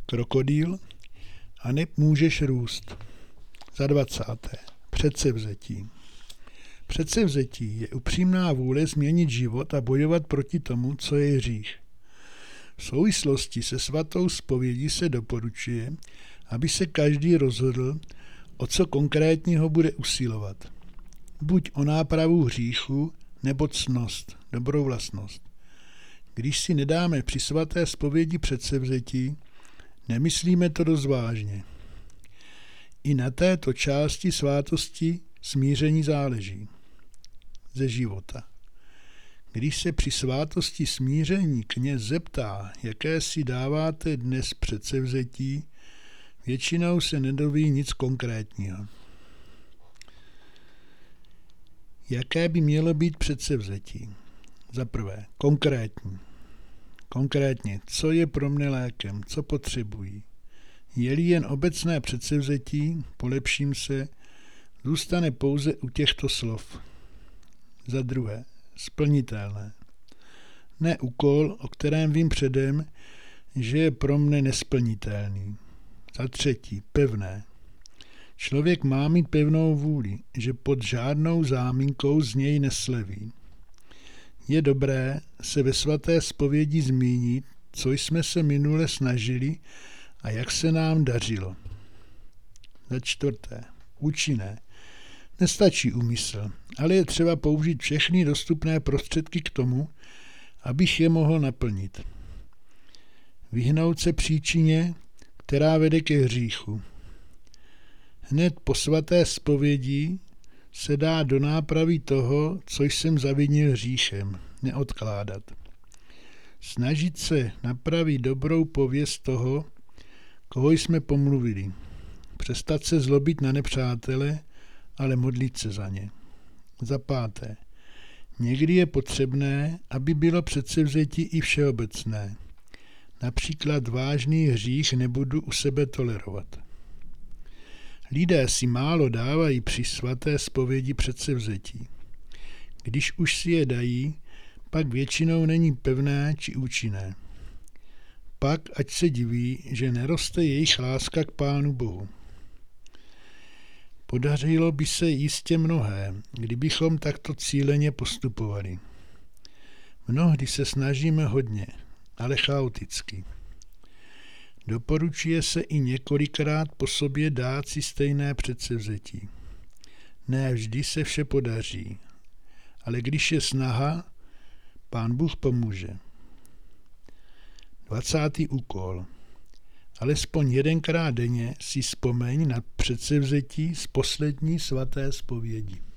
krokodýl, aneb můžeš růst. Za 20. Předsevzetí. Předsevzetí je upřímná vůle změnit život a bojovat proti tomu, co je hřích. V souvislosti se svatou zpovědí se doporučuje, aby se každý rozhodl, o co konkrétního bude usilovat. Buď o nápravu hříchu, nebo ctnost, dobrou vlastnost. Když si nedáme při svaté zpovědi předsevzetí, nemyslíme to dost vážně. I na této části svátosti smíření záleží. Ze života. Když se při svátosti smíření kněz zeptá, jaké si dáváte dnes předsevzetí, většinou se nedoví nic konkrétního. Jaké by mělo být předsevzetí? Za prvé, konkrétní. Konkrétně, co je pro mne lékem, co potřebují. Je-li jen obecné předsevzetí, polepším se, zůstane pouze u těchto slov. Za druhé, splnitelné. Ne úkol, o kterém vím předem, že je pro mne nesplnitelný. Za třetí, pevné. Člověk má mít pevnou vůli, že pod žádnou záminkou z něj nesleví. Je dobré se ve svaté zpovědi zmínit, co jsme se minule snažili a jak se nám dařilo. Za čtvrté, účinné. Nestačí úmysl, ale je třeba použít všechny dostupné prostředky k tomu, abych je mohl naplnit. Vyhnout se příčině, která vede ke hříchu. Hned po svaté zpovědi se dá do nápravy toho, co jsem zavinil hříchem, neodkládat. Snažit se napravit dobrou pověst toho, koho jsme pomluvili. Přestat se zlobit na nepřátele, ale modlit se za ně. Za páté. Někdy je potřebné, aby bylo předsevzetí i všeobecné. Například vážný hřích nebudu u sebe tolerovat. Lidé si málo dávají při svaté zpovědi předsevzetí. Když už si je dají, pak většinou není pevné či účinné. Pak ať se diví, že neroste jejich láska k Pánu Bohu. Podařilo by se jistě mnohé, kdybychom takto cíleně postupovali. Mnohdy se snažíme hodně, ale chaoticky. Doporučuje se i několikrát po sobě dát si stejné předsevzetí. Ne vždy se vše podaří, ale když je snaha, Pán Bůh pomůže. 20. úkol. Alespoň jedenkrát denně si vzpomeň na předsevzetí z poslední svaté zpovědi.